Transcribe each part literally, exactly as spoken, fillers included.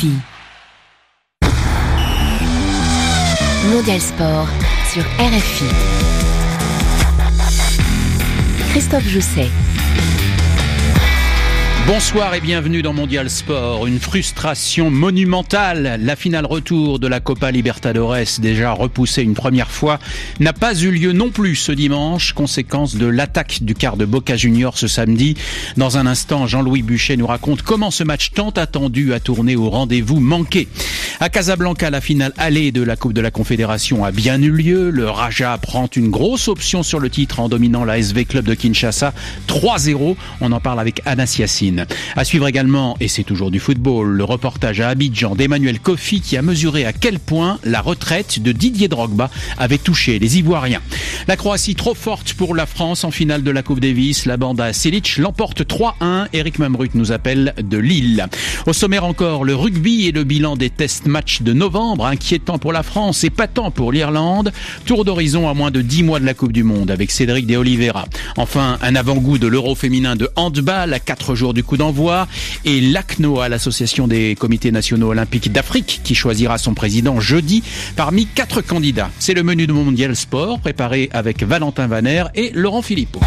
F I. Mondial Sport sur R F I. Christophe Jousset. Bonsoir et bienvenue dans Mondial Sport. Une frustration monumentale. La finale retour de la Copa Libertadores, déjà repoussée une première fois, n'a pas eu lieu non plus ce dimanche, conséquence de l'attaque du quart de Boca Juniors ce samedi. Dans un instant, Jean-Louis Buchet nous raconte comment ce match tant attendu a tourné au rendez-vous manqué. À Casablanca, la finale allée de la Coupe de la Confédération a bien eu lieu. Le Raja prend une grosse option sur le titre en dominant la S V Club de Kinshasa trois zéro. On en parle avec Anas Yassine. À suivre également, et c'est toujours du football, le reportage à Abidjan d'Emmanuel Kofi qui a mesuré à quel point la retraite de Didier Drogba avait touché les Ivoiriens. La Croatie trop forte pour la France en finale de la Coupe Davis. La bande à Silic l'emporte trois un. Eric Mamrut nous appelle de Lille. Au sommaire encore, le rugby et le bilan des test matchs de novembre, inquiétant pour la France, épatant pour l'Irlande. Tour d'horizon à moins de dix mois de la Coupe du Monde avec Cédric de Oliveira. Enfin, un avant-goût de l'Euro féminin de handball à quatre jours du coup d'envoi, et l'A C N O A, l'association des comités nationaux olympiques d'Afrique, qui choisira son président jeudi parmi quatre candidats. C'est le menu de Mondial Sport, préparé avec Valentin Vaner et Laurent Philippot.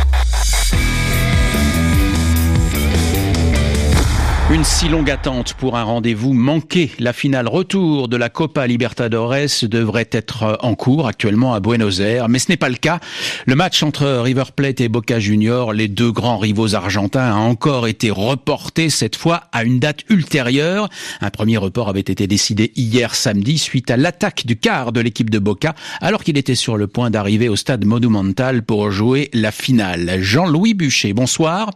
Une si longue attente pour un rendez-vous manqué. La finale retour de la Copa Libertadores devrait être en cours actuellement à Buenos Aires, mais ce n'est pas le cas. Le match entre River Plate et Boca Juniors, les deux grands rivaux argentins, a encore été reporté, cette fois à une date ultérieure. Un premier report avait été décidé hier samedi suite à l'attaque du quart de l'équipe de Boca, alors qu'il était sur le point d'arriver au stade Monumental pour jouer la finale. Jean-Louis Buchet, bonsoir.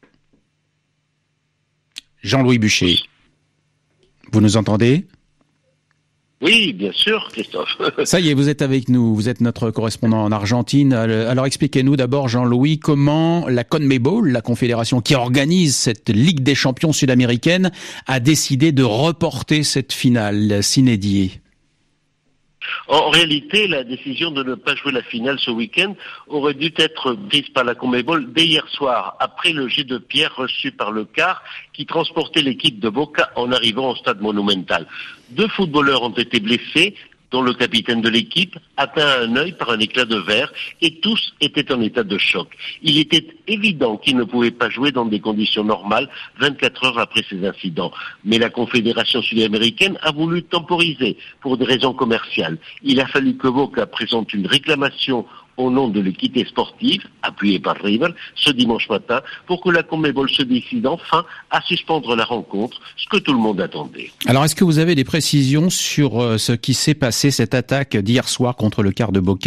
Jean-Louis Buchet, vous nous entendez ? Oui, bien sûr, Christophe. Ça y est, vous êtes avec nous, vous êtes notre correspondant en Argentine. Alors expliquez-nous d'abord, Jean-Louis, comment la CONMEBOL, la confédération qui organise cette Ligue des champions sud-américaine, a décidé de reporter cette finale sine die. En réalité, la décision de ne pas jouer la finale ce week-end aurait dû être prise par la CONMEBOL dès hier soir, après le jet de pierre reçu par le car qui transportait l'équipe de Boca en arrivant au stade Monumental. Deux footballeurs ont été blessés, dont le capitaine de l'équipe, atteint à un œil par un éclat de verre, et tous étaient en état de choc. Il était évident qu'ils ne pouvaient pas jouer dans des conditions normales vingt-quatre heures après ces incidents. Mais la Confédération sud-américaine a voulu temporiser pour des raisons commerciales. Il a fallu que Boca présente une réclamation au nom de l'équité sportive, appuyée par River, ce dimanche matin, pour que la CONMEBOL se décide enfin à suspendre la rencontre, ce que tout le monde attendait. Alors, est-ce que vous avez des précisions sur ce qui s'est passé, cette attaque d'hier soir contre le quart de Boca ?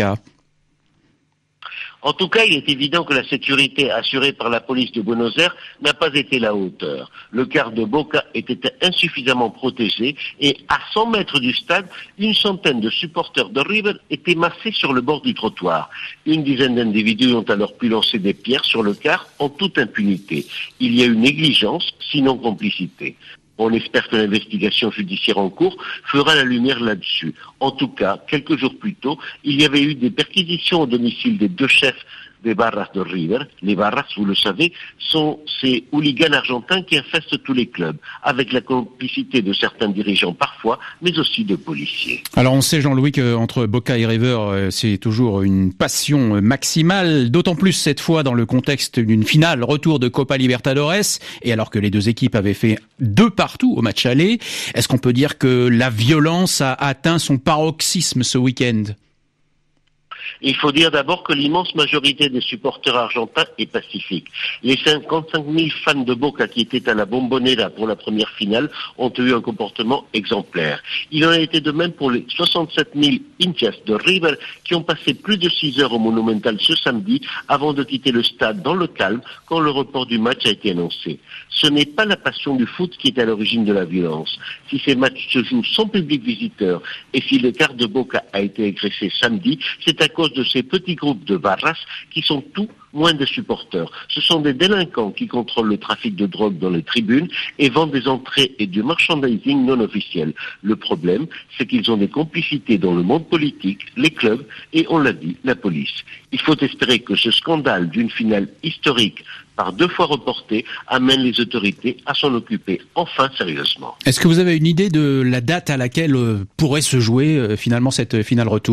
En tout cas, il est évident que la sécurité assurée par la police de Buenos Aires n'a pas été à la hauteur. Le quart de Boca était insuffisamment protégé et à cent mètres du stade, une centaine de supporters de River étaient massés sur le bord du trottoir. Une dizaine d'individus ont alors pu lancer des pierres sur le quart en toute impunité. Il y a eu négligence, sinon complicité. On espère que l'investigation judiciaire en cours fera la lumière là-dessus. En tout cas, quelques jours plus tôt, il y avait eu des perquisitions au domicile des deux chefs des Barras de River. Les Barras, vous le savez, sont ces hooligans argentins qui infestent tous les clubs, avec la complicité de certains dirigeants parfois, mais aussi de policiers. Alors on sait, Jean-Louis, qu'entre Boca et River, c'est toujours une passion maximale, d'autant plus cette fois dans le contexte d'une finale retour de Copa Libertadores, et alors que les deux équipes avaient fait deux partout au match aller. Est-ce qu'on peut dire que la violence a atteint son paroxysme ce week-end ? Il faut dire d'abord que l'immense majorité des supporters argentins est pacifique. Les cinquante-cinq mille fans de Boca qui étaient à la Bombonera pour la première finale ont eu un comportement exemplaire. Il en a été de même pour les soixante-sept mille hinchas de River qui ont passé plus de six heures au Monumental ce samedi avant de quitter le stade dans le calme quand le report du match a été annoncé. Ce n'est pas la passion du foot qui est à l'origine de la violence. Si ces matchs se jouent sans public visiteur et si le quart de Boca a été agressé samedi, c'est à cause cause de ces petits groupes de barras qui sont tout moins des supporters. Ce sont des délinquants qui contrôlent le trafic de drogue dans les tribunes et vendent des entrées et du merchandising non officiel. Le problème, c'est qu'ils ont des complicités dans le monde politique, les clubs et, on l'a dit, la police. Il faut espérer que ce scandale d'une finale historique par deux fois reportée amène les autorités à s'en occuper enfin sérieusement. Est-ce que vous avez une idée de la date à laquelle euh, pourrait se jouer euh, finalement cette finale retour ?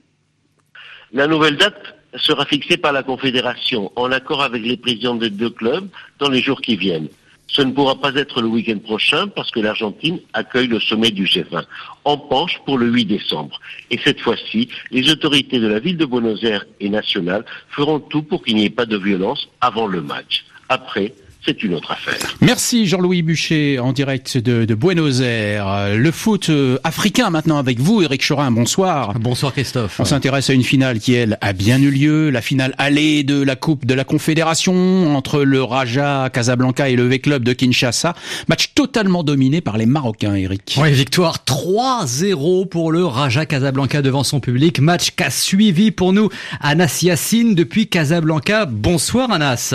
La nouvelle date sera fixée par la Confédération en accord avec les présidents des deux clubs dans les jours qui viennent. Ce ne pourra pas être le week-end prochain parce que l'Argentine accueille le sommet du G vingt. On penche pour le huit décembre. Et cette fois-ci, les autorités de la ville de Buenos Aires et nationales feront tout pour qu'il n'y ait pas de violence avant le match. Après, c'est une autre affaire. Merci Jean-Louis Buchet en direct de, de Buenos Aires. Le foot euh, africain maintenant avec vous, Éric Chorin, bonsoir. Bonsoir Christophe. On s'intéresse à une finale qui, elle, a bien eu lieu. La finale allée de la Coupe de la Confédération entre le Raja Casablanca et le V-Club de Kinshasa. Match totalement dominé par les Marocains, Éric. Oui, victoire trois zéro pour le Raja Casablanca devant son public. Match qu'a suivi pour nous Anas Yassine depuis Casablanca. Bonsoir Anas.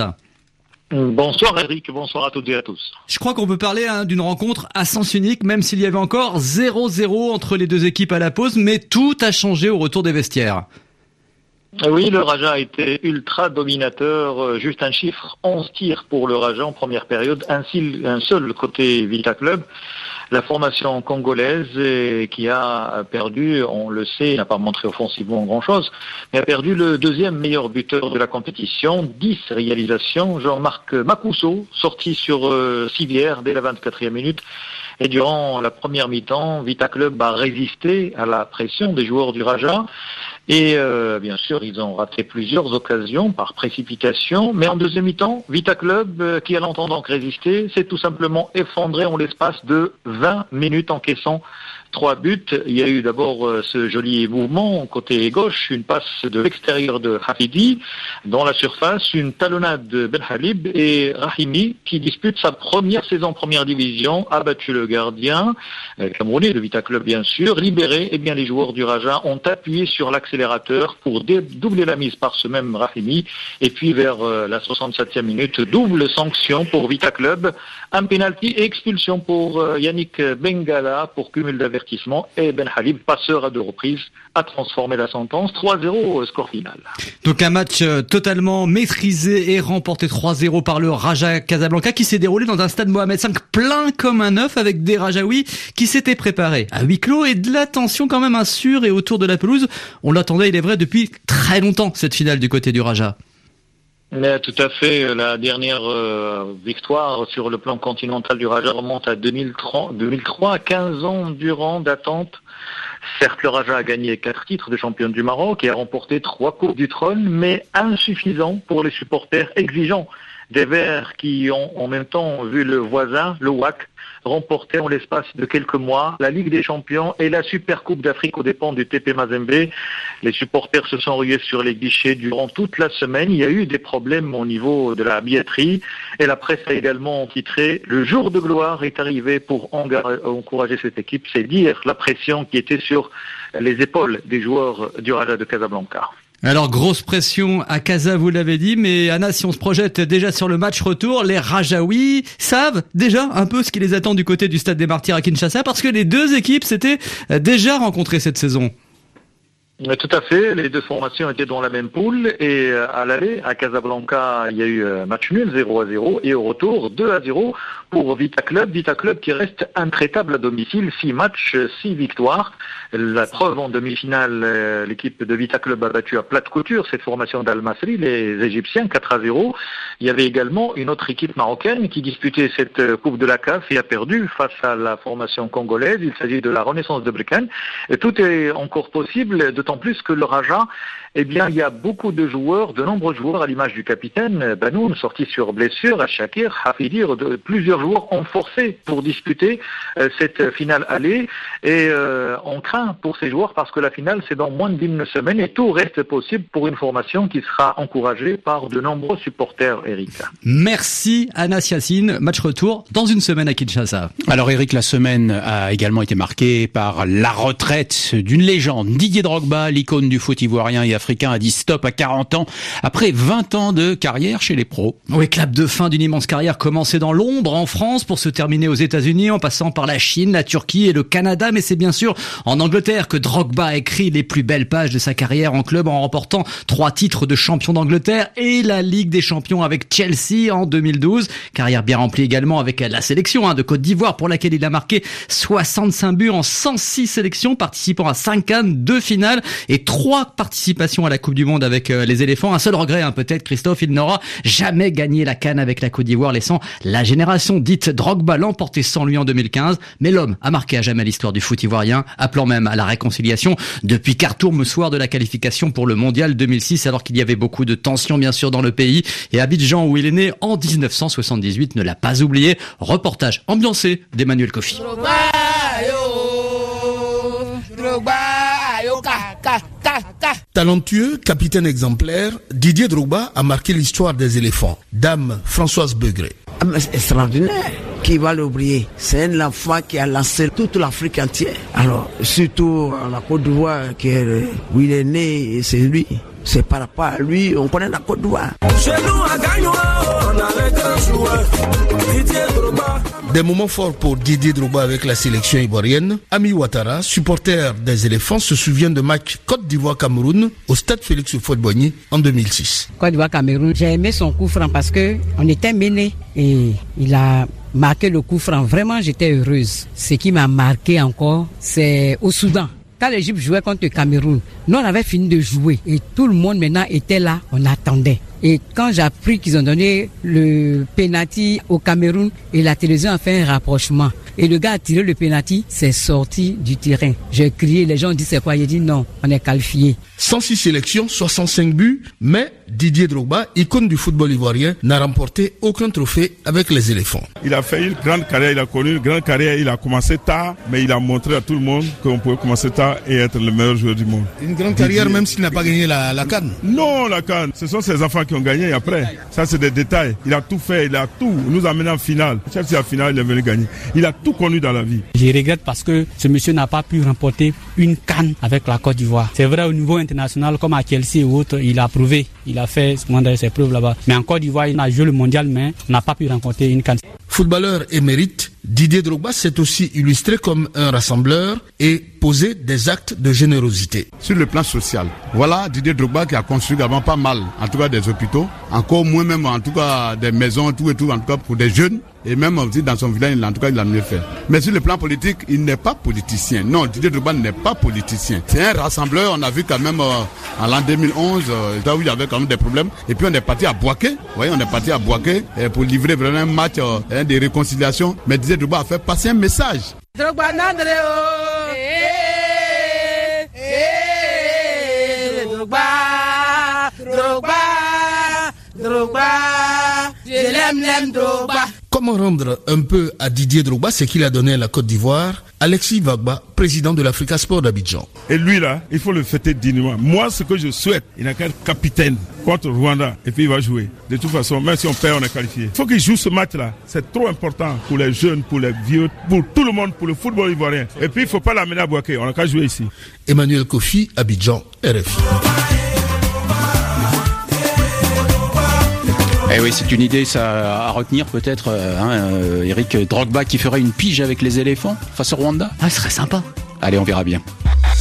Bonsoir Eric, bonsoir à toutes et à tous. Je crois qu'on peut parler hein, d'une rencontre à sens unique, même s'il y avait encore zéro zéro entre les deux équipes à la pause, mais tout a changé au retour des vestiaires. Oui, le Raja a été ultra dominateur, juste un chiffre, onze tirs pour le Raja en première période, un seul côté Vita Club. La formation congolaise qui a perdu, on le sait, n'a pas montré offensivement grand-chose, mais a perdu le deuxième meilleur buteur de la compétition, dix réalisations, Jean-Marc Makuso, sorti sur euh, civière dès la vingt-quatrième minute. Et durant la première mi-temps, Vita Club a résisté à la pression des joueurs du Raja. Et euh, bien sûr, ils ont raté plusieurs occasions par précipitation. Mais en deuxième mi-temps, Vita Club, euh, qui a longtemps donc résisté, s'est tout simplement effondré en l'espace de vingt minutes, encaissant trois buts. Il y a eu d'abord euh, ce joli mouvement côté gauche, une passe de l'extérieur de Hafidi dans la surface, une talonnade de Benhalib et Rahimi, qui dispute sa première saison en première division, a battu le gardien, euh, camerounais de Vita Club bien sûr, libéré. Eh bien, les joueurs du Raja ont appuyé sur l'accélérateur pour doubler la mise par ce même Rahimi. Et puis vers euh, la soixante-septième minute, double sanction pour Vita Club, un penalty et expulsion pour euh, Yannick Bengala pour cumul d'avertissement. Et Ben Halib, passeur à deux reprises, a transformé la sentence. trois zéro score final. Donc un match totalement maîtrisé et remporté trois zéro par le Raja Casablanca qui s'est déroulé dans un stade Mohamed cinq plein comme un œuf avec des Rajaouis qui s'étaient préparés à huis clos et de la tension quand même sur et autour de la pelouse. On l'attendait, il est vrai, depuis très longtemps cette finale du côté du Raja. Mais tout à fait, la dernière euh, victoire sur le plan continental du Raja remonte à deux mille trois, quinze ans durant d'attente. Certes, le Raja a gagné quatre titres de champion du Maroc et a remporté trois coupes du trône, mais insuffisant pour les supporters exigeants des Verts qui ont en même temps vu le voisin, le W A C, remporter en l'espace de quelques mois la Ligue des Champions et la Super Coupe d'Afrique aux dépens du T P Mazembe. Les supporters se sont rués sur les guichets durant toute la semaine. Il y a eu des problèmes au niveau de la billetterie et la presse a également titré « Le jour de gloire est arrivé pour encourager cette équipe ». C'est dire la pression qui était sur les épaules des joueurs du Raja de Casablanca. Alors, grosse pression à Casa, vous l'avez dit, mais Anna, si on se projette déjà sur le match retour, les Rajaouis savent déjà un peu ce qui les attend du côté du Stade des Martyrs à Kinshasa, parce que les deux équipes s'étaient déjà rencontrées cette saison. Tout à fait, les deux formations étaient dans la même poule et à l'aller, à Casablanca, il y a eu match nul zéro à zéro et au retour deux à zéro pour Vita Club. Vita Club qui reste intraitable à domicile, six matchs, six victoires. La preuve en demi-finale, l'équipe de Vita Club a battu à plate couture cette formation d'Al-Masri, les Égyptiens, quatre à zéro. Il y avait également une autre équipe marocaine qui disputait cette Coupe de la C A F et a perdu face à la formation congolaise. Il s'agit de la Renaissance de Brikane. Et tout est encore possible, d'autant plus que le Raja, eh bien, il y a beaucoup de joueurs, de nombreux joueurs, à l'image du capitaine Banoun, sorti sur blessure, à Shakir, Hafidir, de, plusieurs joueurs ont forcé pour disputer euh, cette finale aller. Et euh, on craint pour ces joueurs parce que la finale, c'est dans moins d'une semaine et tout reste possible pour une formation qui sera encouragée par de nombreux supporters, Eric. Merci Anas Yassine. Match retour dans une semaine à Kinshasa. Alors Eric, la semaine a également été marquée par la retraite d'une légende, Didier Drogba. Drogba, l'icône du foot ivoirien et africain, a dit stop à quarante ans après vingt ans de carrière chez les pros. Oui, clap de fin d'une immense carrière commencée dans l'ombre en France pour se terminer aux États-Unis en passant par la Chine, la Turquie et le Canada. Mais c'est bien sûr en Angleterre que Drogba a écrit les plus belles pages de sa carrière en club en remportant trois titres de champion d'Angleterre et la Ligue des champions avec Chelsea en deux mille douze. Carrière bien remplie également avec la sélection hein, de Côte d'Ivoire pour laquelle il a marqué soixante-cinq buts en cent six sélections, participant à cinq cannes, deux finales et trois participations à la Coupe du Monde avec euh, les éléphants. Un seul regret hein, peut-être, Christophe, il n'aura jamais gagné la canne avec la Côte d'Ivoire, laissant la génération dite Drogba l'emporter sans lui en deux mille quinze. Mais l'homme a marqué à jamais l'histoire du foot ivoirien, appelant même à la réconciliation depuis Khartoum au soir de la qualification pour le mondial deux mille six, alors qu'il y avait beaucoup de tensions bien sûr dans le pays. Et Abidjan, où il est né en dix-neuf cent soixante-dix-huit, ne l'a pas oublié. Reportage ambiancé d'Emmanuel Kofi. Talentueux, capitaine exemplaire, Didier Drogba a marqué l'histoire des éléphants. Dame Françoise Begré. Extraordinaire. Qui va l'oublier? C'est un enfant qui a lancé toute l'Afrique entière. Alors, surtout la Côte d'Ivoire, qui est, où il est né, c'est lui. C'est par rapport à lui, on connaît la Côte d'Ivoire. Chez nous, à Gagnon, on a les grands joueurs. Didier Drogba. Des moments forts pour Didier Drogba avec la sélection ivoirienne. Ami Ouattara, supporter des éléphants, se souvient de match Côte d'Ivoire-Cameroun au stade Félix Houphouët-Boigny en deux mille six. Côte d'Ivoire-Cameroun, j'ai aimé son coup franc parce que on était menés et il a marqué le coup franc. Vraiment, j'étais heureuse. Ce qui m'a marqué encore, c'est au Soudan. Quand l'Égypte jouait contre le Cameroun, nous on avait fini de jouer et tout le monde maintenant était là, on attendait. Et quand j'ai appris qu'ils ont donné le penalty au Cameroun et la télévision a fait un rapprochement et le gars a tiré le penalty, c'est sorti du terrain. J'ai crié, les gens ont dit c'est quoi? J'ai dit non, on est qualifié. cent six sélections, soixante-cinq buts, mais Didier Drogba, icône du football ivoirien, n'a remporté aucun trophée avec les éléphants. Il a fait une grande carrière, il a connu une grande carrière, il a commencé tard, mais il a montré à tout le monde qu'on pouvait commencer tard et être le meilleur joueur du monde. Une grande carrière même s'il n'a pas gagné la, la CAN? Non, la CAN, ce sont ses enfants qui ont gagné après. Ça c'est des détails. Il a tout fait, il a tout. Il nous a amené en finale. Chelsea en finale, il est venu gagner. Il a tout connu dans la vie. Je regrette parce que ce monsieur n'a pas pu remporter une CAN avec la Côte d'Ivoire. C'est vrai au niveau international comme à Chelsea ou autre, il a prouvé, il a fait ses preuves là-bas. Mais en Côte d'Ivoire, il a joué le mondial mais n'a pas pu remporter une CAN. Footballeur émérite, Didier Drogba s'est aussi illustré comme un rassembleur et posé des actes de générosité. Sur le plan social, voilà Didier Drogba qui a construit avant pas mal, en tout cas des hôpitaux, encore moins même en tout cas des maisons, tout et tout, en tout cas pour des jeunes. Et même aussi dans son village, en tout cas, il a mieux fait. Mais sur le plan politique, il n'est pas politicien. Non, Didier Drogba n'est pas politicien. C'est un rassembleur. On a vu quand même euh, en l'an deux mille onze, euh, là où il y avait quand même des problèmes. Et puis on est parti à Bouaké. Vous voyez, on est parti à Bouaké euh, pour livrer vraiment un match euh, de réconciliation. Mais Didier Drogba a fait passer un message. Drogba Nandreo, eh, eh, Drogba, Drogba, Drogba, je l'aime, l'aime Drogba. Comment rendre un peu à Didier Drogba ce qu'il a donné à la Côte d'Ivoire? Alexis Vagba, président de l'Africa Sport d'Abidjan. Et lui là, il faut le fêter dignement. Moi, ce que je souhaite, il n'a qu'à être capitaine contre Rwanda et puis il va jouer. De toute façon, même si on perd, on est qualifié. Il faut qu'il joue ce match-là. C'est trop important pour les jeunes, pour les vieux, pour tout le monde, pour le football ivoirien. Et puis, il ne faut pas l'amener à Bouaké. On n'a qu'à jouer ici. Emmanuel Kofi, Abidjan, R F I. Eh oui, c'est une idée ça à retenir peut-être, hein, euh, Eric Drogba qui ferait une pige avec les éléphants face au Rwanda. Ah, ce serait sympa. Allez, on verra bien.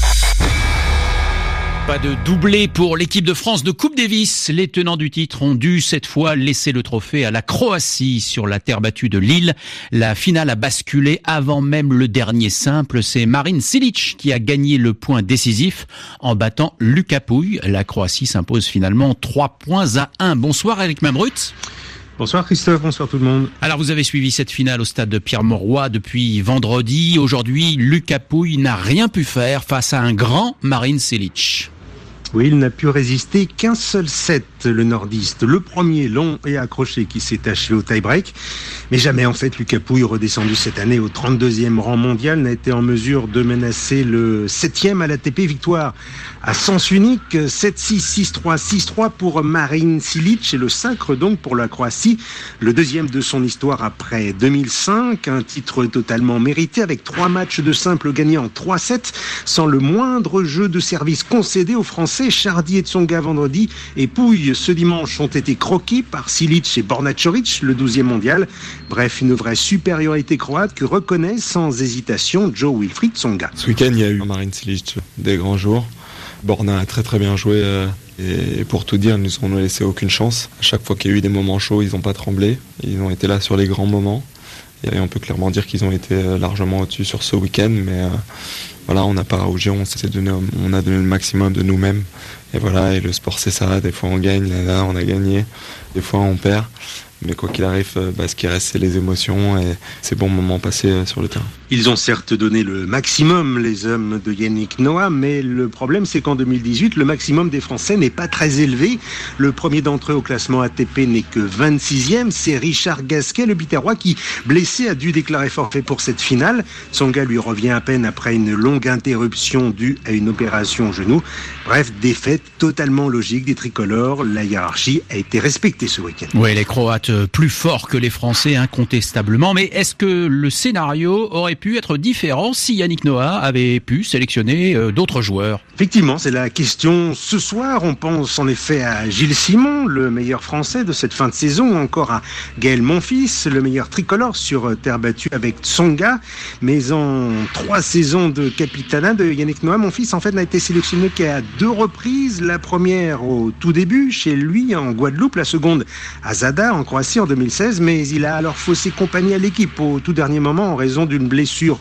Pas de doublé pour l'équipe de France de Coupe Davis. Les tenants du titre ont dû cette fois laisser le trophée à la Croatie sur la terre battue de Lille. La finale a basculé avant même le dernier simple. C'est Marin Cilic qui a gagné le point décisif en battant Luka Pouille. La Croatie s'impose finalement trois points à un. Bonsoir Eric Mamrut. Bonsoir Christophe, bonsoir tout le monde. Alors vous avez suivi cette finale au stade de Pierre-Mauroy depuis vendredi. Aujourd'hui, Luka Pouille n'a rien pu faire face à un grand Marin Cilic. Oui, il n'a pu résister qu'un seul set, le nordiste. Le premier long et accroché qui s'est achevé au tie-break. Mais jamais, en fait, Lucas Pouille, redescendu cette année au trente-deuxième rang mondial, n'a été en mesure de menacer le septième à l'A T P. Victoire à sens unique, sept six, six trois, six trois pour Marin Cilic et le sacre donc pour la Croatie. Le deuxième de son histoire après deux mille cinq, un titre totalement mérité avec trois matchs de simple gagnés en trois sept, sans le moindre jeu de service concédé aux Français. Chardy et Tsonga vendredi et Pouille ce dimanche ont été croqués par Cilic et Borna Coric, le douzième mondial. Bref, une vraie supériorité croate que reconnaît sans hésitation Jo-Wilfried Tsonga. Ce week-end, il y a eu Marin Cilic, des grands jours. Borna a très très bien joué euh, et pour tout dire, ils nous ont laissé aucune chance. À chaque fois qu'il y a eu des moments chauds, ils n'ont pas tremblé. Ils ont été là sur les grands moments. Et on peut clairement dire qu'ils ont été largement au-dessus sur ce week-end, mais euh, voilà, on n'a pas rougi, on s'est donné, on a donné le maximum de nous-mêmes. Et voilà, et le sport c'est ça, des fois on gagne, là on a gagné, des fois on perd. Mais quoi qu'il arrive, bah, ce qui reste, c'est les émotions et ces bons moments passés sur le terrain. Ils ont certes donné le maximum, les hommes de Yannick Noah, mais le problème, c'est qu'en deux mille dix-huit, le maximum des Français n'est pas très élevé. Le premier d'entre eux au classement A T P n'est que vingt-sixième. C'est Richard Gasquet, le Biterrois, qui, blessé, a dû déclarer forfait pour cette finale. Tsonga lui revient à peine après une longue interruption due à une opération au genou. Bref, défaite totalement logique des tricolores. La hiérarchie a été respectée ce week-end. Oui, les Croates plus forts que les Français, incontestablement. Mais est-ce que le scénario aurait pu être différent si Yannick Noah avait pu sélectionner euh, d'autres joueurs? Effectivement, c'est la question ce soir. On pense en effet à Gilles Simon, le meilleur Français de cette fin de saison, ou encore à Gaël Monfils, le meilleur tricolore sur terre battue avec Tsonga. Mais en trois saisons de capitanat de Yannick Noah, Monfils en fait n'a été sélectionné qu'à deux reprises. La première au tout début, chez lui en Guadeloupe, la seconde à Zadar en Croatie en deux mille seize, mais il a alors faussé compagnie à l'équipe au tout dernier moment en raison d'une blessure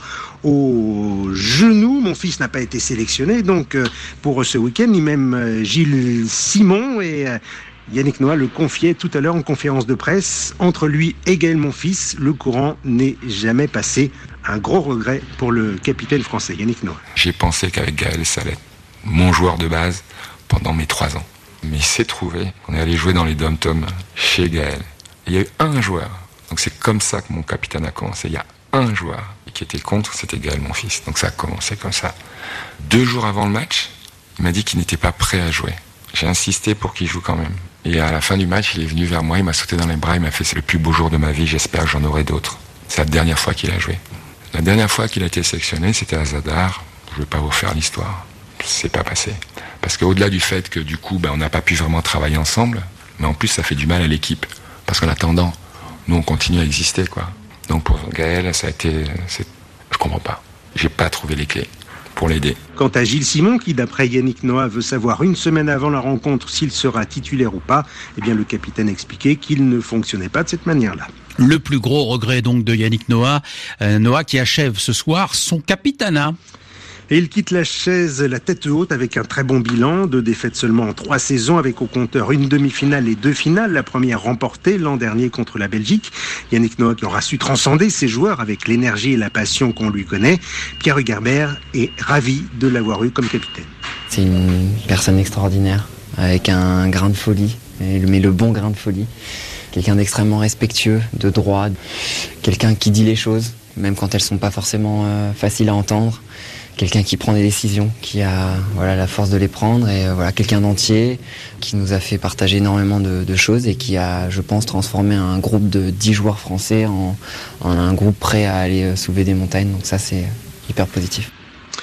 au genou. Mon fils n'a pas été sélectionné, donc pour ce week-end, ni même Gilles Simon et Yannick Noah le confiait tout à l'heure en conférence de presse. Entre lui et Gaël Monfils, le courant n'est jamais passé. Un gros regret pour le capitaine français, Yannick Noah. J'ai pensé qu'avec Gaël, ça allait être mon joueur de base pendant mes trois ans. Mais il s'est trouvé qu'on est allé jouer dans les dom-toms chez Gaël. Il y a eu un joueur. Donc c'est comme ça que mon capitaine a commencé. Il y a un joueur qui était contre, c'était Gaël Monfils. Donc ça a commencé comme ça. Deux jours avant le match, il m'a dit qu'il n'était pas prêt à jouer. J'ai insisté pour qu'il joue quand même. Et à la fin du match, il est venu vers moi, il m'a sauté dans les bras, il m'a fait « c'est le plus beau jour de ma vie, j'espère que j'en aurai d'autres ». C'est la dernière fois qu'il a joué. La dernière fois qu'il a été sélectionné, c'était à Zadar. Je ne vais pas vous faire l'histoire. C'est pas passé. Parce qu'au-delà du fait que du coup, ben, on n'a pas pu vraiment travailler ensemble, mais en plus ça fait du mal à l'équipe. Parce qu'en attendant, nous on continue à exister, quoi. Donc pour Gaël, ça a été... C'est... Je comprends pas. J'ai pas trouvé les clés pour l'aider. Quant à Gilles Simon, qui d'après Yannick Noah veut savoir une semaine avant la rencontre s'il sera titulaire ou pas, eh bien le capitaine a expliqué qu'il ne fonctionnait pas de cette manière-là. Le plus gros regret donc de Yannick Noah, euh, Noah qui achève ce soir son capitanat. Et il quitte la chaise la tête haute avec un très bon bilan, deux défaites seulement en trois saisons avec au compteur une demi-finale et deux finales, la première remportée l'an dernier contre la Belgique. Yannick Noah qui aura su transcender ses joueurs avec l'énergie et la passion qu'on lui connaît. Pierre Hugerbert est ravi de l'avoir eu comme capitaine. C'est une personne extraordinaire, avec un grain de folie, mais le bon grain de folie. Quelqu'un d'extrêmement respectueux, de droit, quelqu'un qui dit les choses, même quand elles sont pas forcément euh, faciles à entendre. Quelqu'un qui prend des décisions, qui a voilà, la force de les prendre, et euh, voilà, quelqu'un d'entier qui nous a fait partager énormément de, de choses et qui a, je pense, transformé un groupe de dix joueurs français en, en un groupe prêt à aller soulever des montagnes. Donc ça, c'est hyper positif.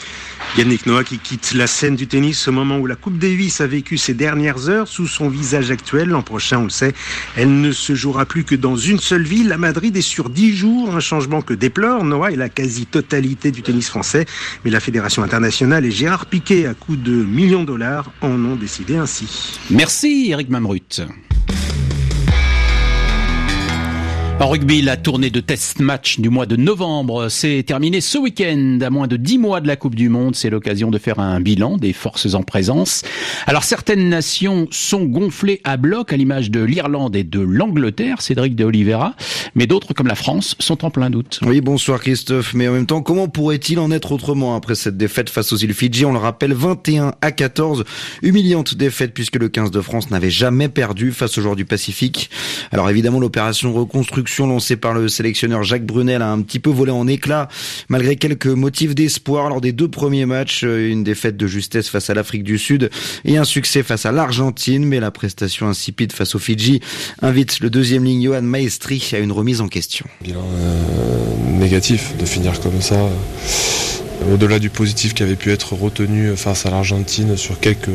Yannick Noah qui quitte la scène du tennis au moment où la Coupe Davis a vécu ses dernières heures sous son visage actuel. L'an prochain, on le sait, elle ne se jouera plus que dans une seule ville, à Madrid, et sur dix jours, un changement que déplore Noah et la quasi-totalité du tennis français. Mais la Fédération internationale et Gérard Piquet, à coût de millions de dollars, en ont décidé ainsi. Merci Eric Mamrut. En rugby, la tournée de test match du mois de novembre s'est terminée ce week-end. À moins de dix mois de la Coupe du Monde, c'est l'occasion de faire un bilan des forces en présence. Alors certaines nations sont gonflées à bloc, à l'image de l'Irlande et de l'Angleterre, Cédric de Oliveira, mais d'autres comme la France sont en plein doute. Oui, bonsoir Christophe, mais en même temps, comment pourrait-il en être autrement après cette défaite face aux îles Fidji? On le rappelle, vingt et un à quatorze, humiliante défaite puisque le quinze de France n'avait jamais perdu face aux joueurs du Pacifique. Alors évidemment, l'opération reconstruction lancée par le sélectionneur Jacques Brunel a un petit peu volé en éclats, malgré quelques motifs d'espoir lors des deux premiers matchs, une défaite de justesse face à l'Afrique du Sud et un succès face à l'Argentine, mais la prestation insipide face aux Fidji invite le deuxième ligne Yoann Maestri à une remise en question. Bilan euh, négatif de finir comme ça, au-delà du positif qui avait pu être retenu face à l'Argentine sur quelques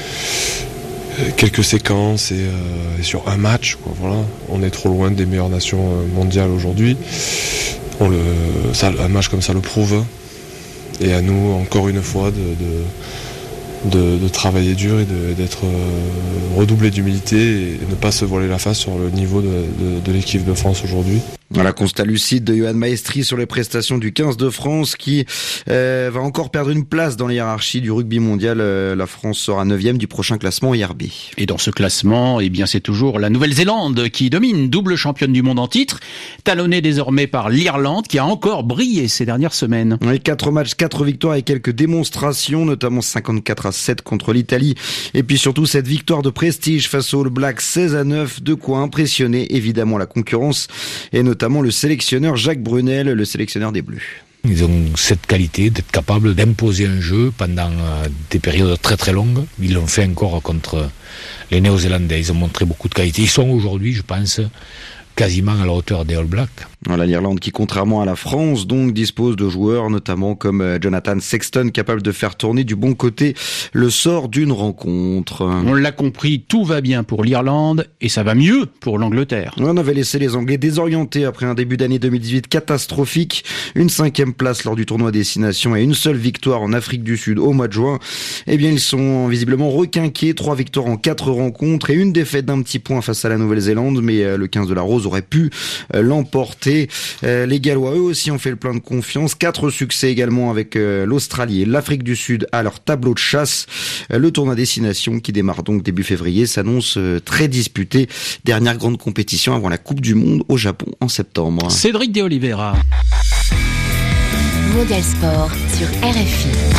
quelques séquences et, euh, et sur un match, quoi, voilà. On est trop loin des meilleures nations mondiales aujourd'hui. On le, ça, un match comme ça le prouve. Et à nous, encore une fois, de, de, de, de travailler dur et de, d'être euh, redoublé d'humilité et ne pas se voiler la face sur le niveau de, de, de l'équipe de France aujourd'hui. Voilà, constat lucide de Yoann Maestri sur les prestations du quinze de France qui euh, va encore perdre une place dans la hiérarchie du rugby mondial. Euh, la France sera neuvième du prochain classement I R B. Et dans ce classement, eh bien, c'est toujours la Nouvelle-Zélande qui domine, double championne du monde en titre, talonnée désormais par l'Irlande qui a encore brillé ces dernières semaines. Oui, quatre matchs, quatre victoires et quelques démonstrations, notamment cinquante-quatre à sept contre l'Italie. Et puis surtout cette victoire de prestige face aux All Blacks, seize à neuf, de quoi impressionner évidemment la concurrence et notamment notamment le sélectionneur Jacques Brunel, le sélectionneur des Bleus. Ils ont cette qualité d'être capables d'imposer un jeu pendant des périodes très très longues. Ils l'ont fait encore contre les Néo-Zélandais. Ils ont montré beaucoup de qualité. Ils sont aujourd'hui, je pense, quasiment à la hauteur des All Blacks. Voilà, l'Irlande qui, contrairement à la France, donc dispose de joueurs notamment comme Jonathan Sexton, capable de faire tourner du bon côté le sort d'une rencontre. On l'a compris, tout va bien pour l'Irlande et ça va mieux pour l'Angleterre. On avait laissé les Anglais désorientés après un début d'année deux mille dix-huit catastrophique, une cinquième place lors du tournoi Destination et une seule victoire en Afrique du Sud au mois de juin. Eh bien, ils sont visiblement requinqués, trois victoires en quatre rencontres et une défaite d'un petit point face à la Nouvelle-Zélande, mais le quinze de la Rose aurait pu l'emporter. Euh, les Gallois, eux aussi, ont fait le plein de confiance. Quatre succès également avec euh, l'Australie et l'Afrique du Sud à leur tableau de chasse. Euh, le tournoi Destination, qui démarre donc début février, s'annonce euh, très disputé. Dernière grande compétition avant la Coupe du Monde au Japon en septembre. Cédric de Oliveira. Mondial Sport sur R F I.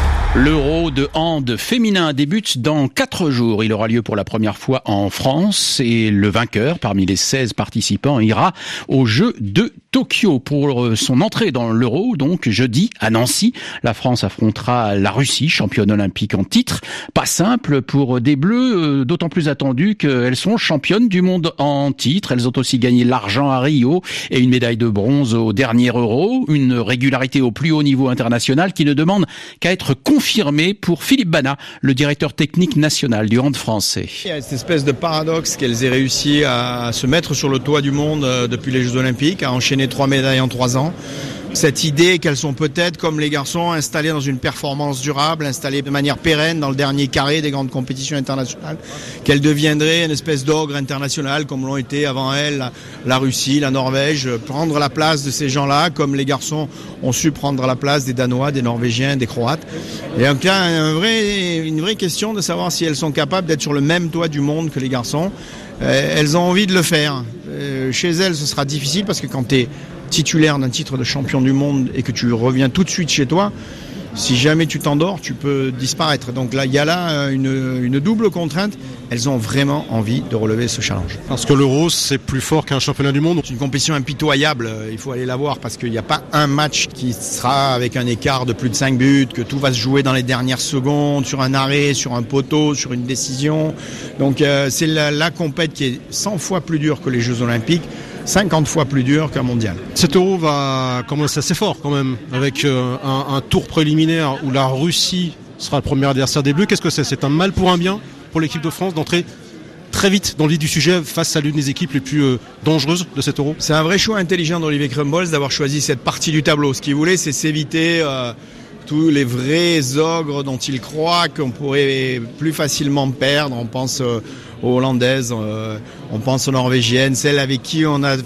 L'Euro de hand féminin débute dans quatre jours. Il aura lieu pour la première fois en France et le vainqueur parmi les seize participants ira aux Jeux de Tokyo pour son entrée dans l'Euro. Donc jeudi à Nancy, la France affrontera la Russie, championne olympique en titre. Pas simple pour des Bleus, d'autant plus attendu qu'elles sont championnes du monde en titre. Elles ont aussi gagné l'argent à Rio et une médaille de bronze au dernier Euro. Une régularité au plus haut niveau international qui ne demande qu'à être confirmée confirmé pour Philippe Bana, le directeur technique national du hand français. Il y a cette espèce de paradoxe qu'elles aient réussi à se mettre sur le toit du monde depuis les Jeux Olympiques, à enchaîner trois médailles en trois ans. Cette idée qu'elles sont peut-être, comme les garçons, installées dans une performance durable, installées de manière pérenne dans le dernier carré des grandes compétitions internationales, qu'elles deviendraient une espèce d'ogre international, comme l'ont été avant elles la, la Russie, la Norvège, prendre la place de ces gens-là, comme les garçons ont su prendre la place des Danois, des Norvégiens, des Croates. Et donc là, un vrai, une vraie question de savoir si elles sont capables d'être sur le même toit du monde que les garçons. Euh, elles ont envie de le faire. Euh, chez elles, ce sera difficile parce que quand tu es titulaire d'un titre de champion du monde et que tu reviens tout de suite chez toi, si jamais tu t'endors, tu peux disparaître. Donc là, il y a là une, une double contrainte. Elles ont vraiment envie de relever ce challenge. Parce que l'Euro, c'est plus fort qu'un championnat du monde. C'est une compétition impitoyable. Il faut aller la voir parce qu'il n'y a pas un match qui sera avec un écart de plus de cinq buts, que tout va se jouer dans les dernières secondes, sur un arrêt, sur un poteau, sur une décision. Donc euh, c'est la, la compète qui est cent fois plus dure que les Jeux Olympiques, cinquante fois plus dur qu'un mondial. Cet Euro va commencer assez fort quand même, avec euh, un, un tour préliminaire où la Russie sera le premier adversaire des Bleus. Qu'est-ce que c'est ? C'est un mal pour un bien pour l'équipe de France d'entrer très vite dans le vif du sujet face à l'une des équipes les plus euh, dangereuses de cet Euro. C'est un vrai choix intelligent d'Olivier Crumbles d'avoir choisi cette partie du tableau. Ce qu'il voulait, c'est s'éviter euh, tous les vrais ogres dont il croit qu'on pourrait plus facilement perdre. On pense euh, aux Hollandaises, euh, on pense aux Norvégiennes, celles avec qui on a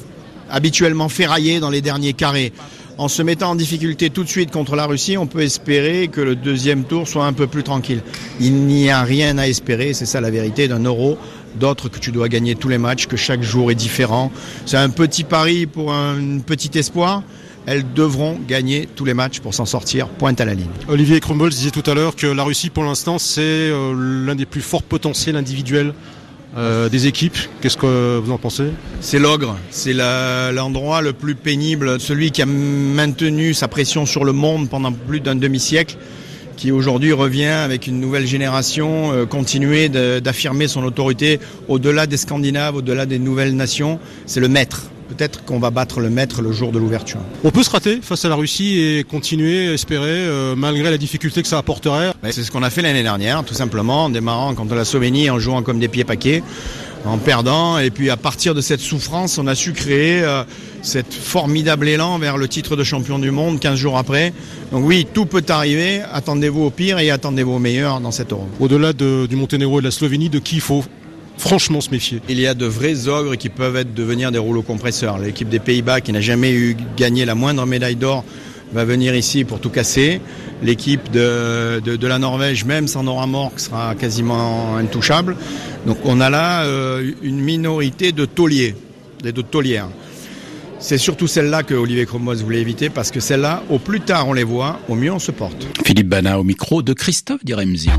habituellement ferraillé dans les derniers carrés. En se mettant en difficulté tout de suite contre la Russie, on peut espérer que le deuxième tour soit un peu plus tranquille. Il n'y a rien à espérer, c'est ça la vérité d'un euro, d'autres que tu dois gagner tous les matchs, que chaque jour est différent. C'est un petit pari pour un petit espoir. Elles devront gagner tous les matchs pour s'en sortir, pointe à la ligne. Olivier Crumbles disait tout à l'heure que la Russie, pour l'instant, c'est euh, l'un des plus forts potentiels individuels Euh, des équipes. Qu'est-ce que vous en pensez ? C'est l'ogre, c'est la, l'endroit le plus pénible, celui qui a maintenu sa pression sur le monde pendant plus d'un demi-siècle, qui aujourd'hui revient avec une nouvelle génération, euh, continuer de, d'affirmer son autorité au-delà des Scandinaves, au-delà des nouvelles nations. C'est le maître. Peut-être qu'on va battre le maître le jour de l'ouverture. On peut se rater face à la Russie et continuer, espérer, euh, malgré la difficulté que ça apporterait. C'est ce qu'on a fait l'année dernière, tout simplement, en démarrant contre la Slovénie, en jouant comme des pieds paquets, en perdant. Et puis à partir de cette souffrance, on a su créer euh, cet formidable élan vers le titre de champion du monde quinze jours après. Donc oui, tout peut arriver. Attendez-vous au pire et attendez-vous au meilleur dans cet Euro. Au-delà de, du Monténégro et de la Slovénie, de qui il faut franchement se méfier? Il y a de vrais ogres qui peuvent être devenir des rouleaux compresseurs. L'équipe des Pays-Bas, qui n'a jamais eu gagné la moindre médaille d'or, va venir ici pour tout casser. L'équipe de, de, de la Norvège, même sans Nora Mork, sera quasiment intouchable. Donc on a là euh, une minorité de tauliers, des de taulières. C'est surtout celle-là que Olivier Crumbles voulait éviter, parce que celle-là, au plus tard on les voit, au mieux on se porte. Philippe Bana au micro de Christophe Diremzian.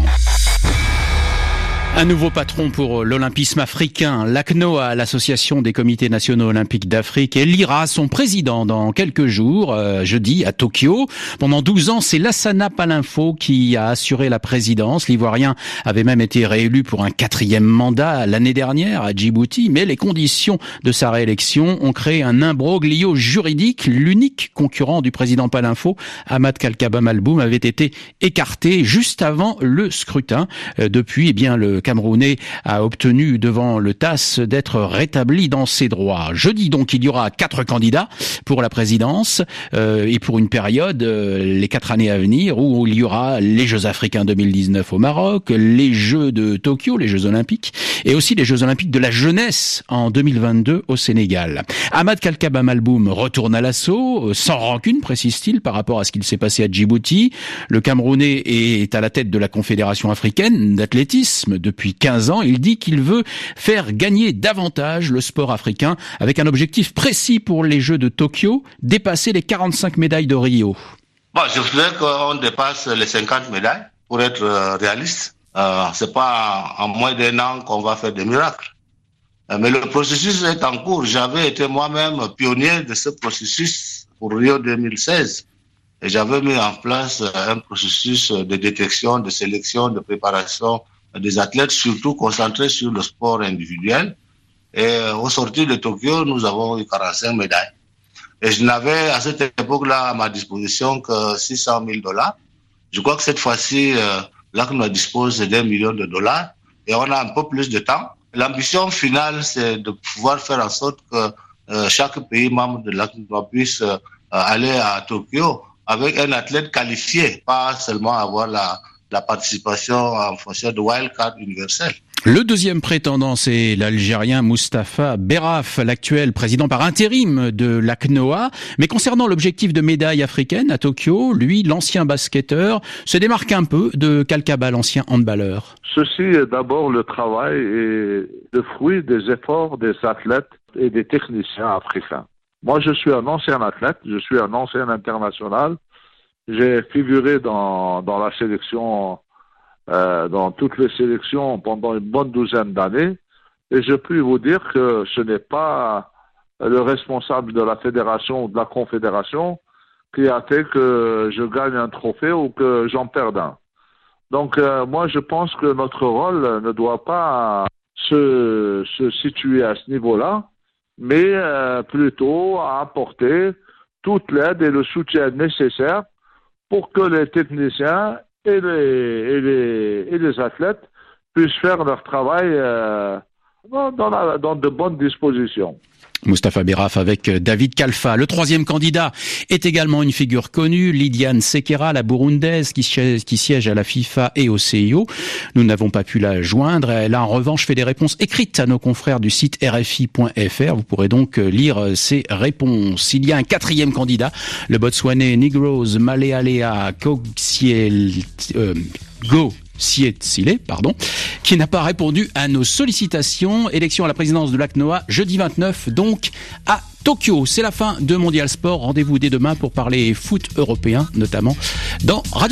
Un nouveau patron pour l'olympisme africain. L'A C N O A, l'Association des comités nationaux olympiques d'Afrique, élira son président dans quelques jours, euh, jeudi, à Tokyo. Pendant douze ans, c'est Lassana Palinfo qui a assuré la présidence. L'Ivoirien avait même été réélu pour un quatrième mandat l'année dernière à Djibouti, mais les conditions de sa réélection ont créé un imbroglio juridique. L'unique concurrent du président Palinfo, Ahmad Kalkaba Malboum, avait été écarté juste avant le scrutin. Euh, depuis, eh bien, le Camerounais a obtenu devant le T A S d'être rétabli dans ses droits. Jeudi donc, il y aura quatre candidats pour la présidence euh, et pour une période, euh, les quatre années à venir, où il y aura les Jeux africains deux mille dix-neuf au Maroc, les Jeux de Tokyo, les Jeux olympiques, et aussi les Jeux olympiques de la jeunesse en deux mille vingt-deux au Sénégal. Ahmad Kalkaba Malboum retourne à l'assaut, sans rancune, précise-t-il, par rapport à ce qu'il s'est passé à Djibouti. Le Camerounais est à la tête de la Confédération africaine d'athlétisme depuis quinze ans. Il dit qu'il veut faire gagner davantage le sport africain avec un objectif précis pour les Jeux de Tokyo, dépasser les quarante-cinq médailles de Rio. Bon, je voudrais qu'on dépasse les cinquante médailles pour être euh, réaliste. Euh, c'est pas en moins d'un an qu'on va faire des miracles. Euh, mais le processus est en cours. J'avais été moi-même pionnier de ce processus pour Rio deux mille seize. Et j'avais mis en place un processus de détection, de sélection, de préparation des athlètes, surtout concentrés sur le sport individuel. Et au sortir de Tokyo, nous avons eu quarante-cinq médailles. Et je n'avais à cette époque-là à ma disposition que six cent mille dollars. Je crois que cette fois-ci, euh, l'A C N O A dispose d'un million de dollars et on a un peu plus de temps. L'ambition finale, c'est de pouvoir faire en sorte que euh, chaque pays membre de l'A C N O A puisse euh, aller à Tokyo avec un athlète qualifié, pas seulement avoir la la participation en fonction de wildcard universel. Le deuxième prétendant, c'est l'Algérien Moustapha Berraf, l'actuel président par intérim de l'A C N O A. Mais concernant l'objectif de médaille africaine à Tokyo, lui, l'ancien basketteur, se démarque un peu de Kalkaba, l'ancien handballeur. Ceci est d'abord le travail et le fruit des efforts des athlètes et des techniciens africains. Moi, je suis un ancien athlète, je suis un ancien international. J'ai figuré dans, dans la sélection, euh, dans toutes les sélections pendant une bonne douzaine d'années. Et je puis vous dire que ce n'est pas le responsable de la fédération ou de la confédération qui a fait que je gagne un trophée ou que j'en perde un. Donc, euh, moi, je pense que notre rôle ne doit pas se, se situer à ce niveau-là, mais euh, plutôt à apporter toute l'aide et le soutien nécessaire pour que les techniciens et les, et les, et les athlètes puissent faire leur travail euh, dans, dans, la, dans de bonnes dispositions. Mustapha Berraf avec David Kalfa. Le troisième candidat est également une figure connue, Lydiane Sekera, la burundaise qui siège, qui siège à la FIFA et au C I O. Nous n'avons pas pu la joindre. Elle a en revanche fait des réponses écrites à nos confrères du site R F I point F R. Vous pourrez donc lire ses réponses. Il y a un quatrième candidat, le Botswanais Negroes Malealea Kogiel euh, Go. Sietsile, pardon, qui n'a pas répondu à nos sollicitations. Élection à la présidence de l'A C N O A, jeudi vingt-neuf, donc, à Tokyo. C'est la fin de Mondial Sport. Rendez-vous dès demain pour parler foot européen, notamment dans Radio